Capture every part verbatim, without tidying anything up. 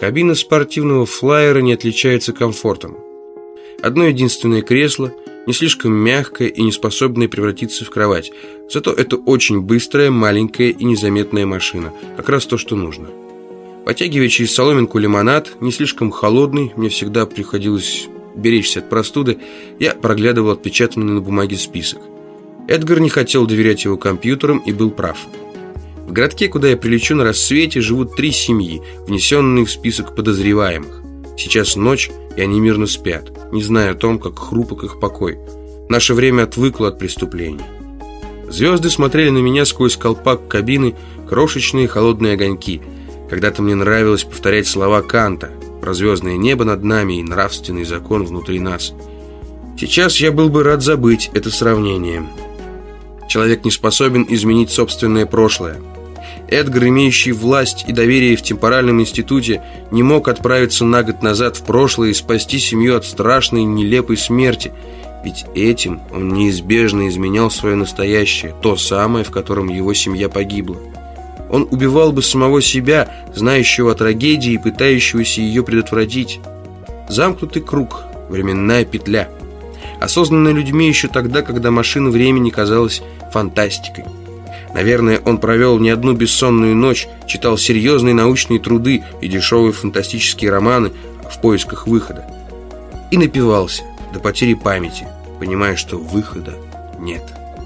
Кабина спортивного флайера не отличается комфортом. Одно единственное кресло, не слишком мягкое и не способное превратиться в кровать. Зато это очень быстрая, маленькая и незаметная машина. Как раз то, что нужно. Потягивая через соломинку лимонад, не слишком холодный, мне всегда приходилось беречься от простуды, я проглядывал отпечатанный на бумаге список. Эдгар не хотел доверять его компьютерам и был прав. В городке, куда я прилечу на рассвете, живут три семьи, внесенные в список подозреваемых. Сейчас ночь, и они мирно спят, не зная о том, как хрупок их покой. Наше время отвыкло от преступлений. Звезды смотрели на меня сквозь колпак кабины, крошечные холодные огоньки. Когда-то мне нравилось повторять слова Канта про звездное небо над нами и нравственный закон внутри нас. Сейчас я был бы рад забыть это сравнение. Человек не способен изменить собственное прошлое. Эдгар, имеющий власть и доверие в темпоральном институте, не мог отправиться на год назад в прошлое и спасти семью от страшной, нелепой смерти. Ведь этим он неизбежно изменял свое настоящее, то самое, в котором его семья погибла. Он убивал бы самого себя, знающего о трагедии и пытающегося ее предотвратить. Замкнутый круг, временная петля. Осознанная людьми еще тогда, когда машина времени казалась фантастикой. Наверное, он провел не одну бессонную ночь, читал серьезные научные труды и дешевые фантастические романы в поисках выхода. И напивался до потери памяти, понимая, что выхода нет.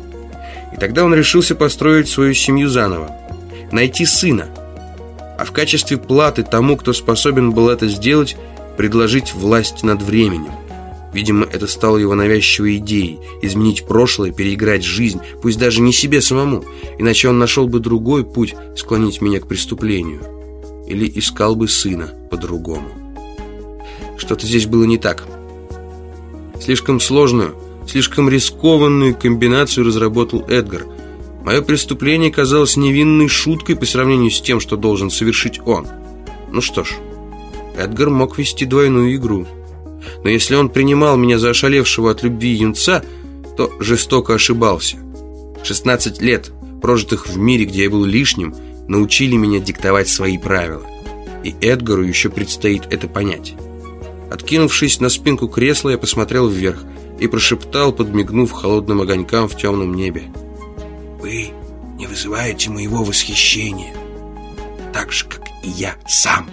И тогда он решился построить свою семью заново, найти сына, а в качестве платы тому, кто способен был это сделать, предложить власть над временем. Видимо, это стало его навязчивой идеей – изменить прошлое, переиграть жизнь, пусть даже не себе самому, иначе он нашел бы другой путь склонить меня к преступлению. Или искал бы сына по-другому. Что-то здесь было не так. Слишком сложную, слишком рискованную комбинацию разработал Эдгар. Мое преступление казалось невинной шуткой по сравнению с тем, что должен совершить он. Ну что ж, Эдгар мог вести двойную игру. Но если он принимал меня за ошалевшего от любви юнца, то жестоко ошибался. шестнадцать лет, прожитых в мире, где я был лишним, научили меня диктовать свои правила. И Эдгару еще предстоит это понять. Откинувшись на спинку кресла, я посмотрел вверх и прошептал, подмигнув холодным огонькам в темном небе: «Вы не вызываете моего восхищения, так же, как и я сам».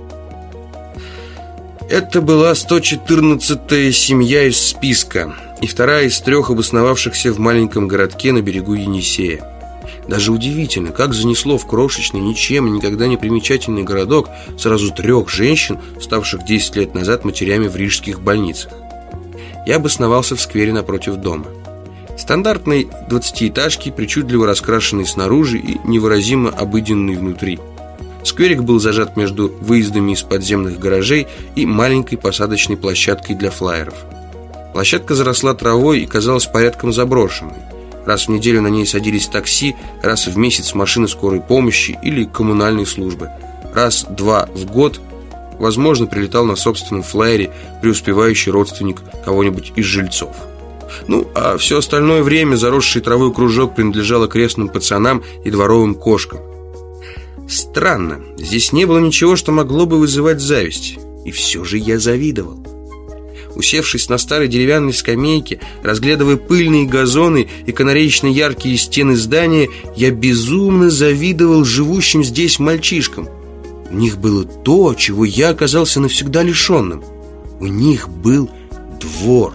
Это была сто четырнадцатая семья из списка и вторая из трех обосновавшихся в маленьком городке на берегу Енисея. Даже удивительно, как занесло в крошечный, ничем никогда не примечательный городок сразу трех женщин, ставших десять лет назад матерями в рижских больницах. Я обосновался в сквере напротив дома. Стандартной двадцатиэтажки, причудливо раскрашенной снаружи и невыразимо обыденной внутри. Скверик был зажат между выездами из подземных гаражей и маленькой посадочной площадкой для флайеров. Площадка заросла травой и казалась порядком заброшенной. Раз в неделю на ней садились такси, раз в месяц машины скорой помощи или коммунальной службы. Раз-два в год, возможно, прилетал на собственном флайере преуспевающий родственник кого-нибудь из жильцов. Ну, а все остальное время заросший травой кружок принадлежал окрестным пацанам и дворовым кошкам. Странно, здесь не было ничего, что могло бы вызывать зависть. И все же я завидовал. Усевшись на старой деревянной скамейке, разглядывая пыльные газоны и канареечно яркие стены здания, я безумно завидовал живущим здесь мальчишкам. У них было то, чего я оказался навсегда лишенным. У них был двор.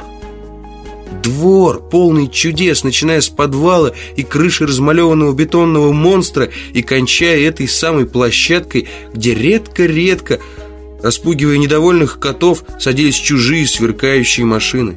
Двор, полный чудес, начиная с подвала и крыши размалеванного бетонного монстра и кончая этой самой площадкой, где редко-редко, распугивая недовольных котов, садились чужие сверкающие машины.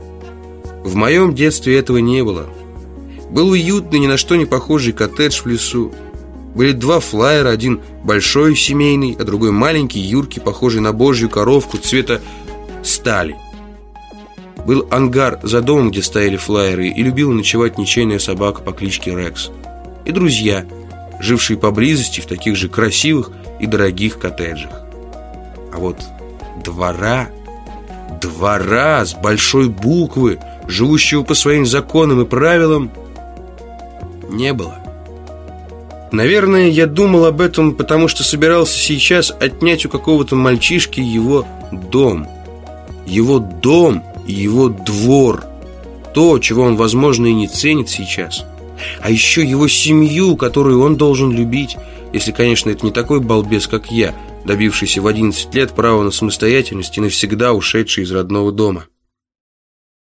В моем детстве этого не было. Был уютный, ни на что не похожий коттедж в лесу. Были два флайера, один большой семейный, а другой маленький, юркий, похожий на божью коровку цвета стали. Был ангар за домом, где стояли флайеры, и любила ночевать ничейная собака по кличке Рекс. И друзья, жившие поблизости в таких же красивых и дорогих коттеджах. А вот двора, двора с большой буквы, живущего по своим законам и правилам, не было. Наверное, я думал об этом, потому что собирался сейчас отнять у какого-то мальчишки его дом. Его дом и его двор. То, чего он, возможно, и не ценит сейчас. А еще его семью, которую он должен любить. Если, конечно, это не такой балбес, как я, добившийся в одиннадцать лет права на самостоятельность и навсегда ушедший из родного дома.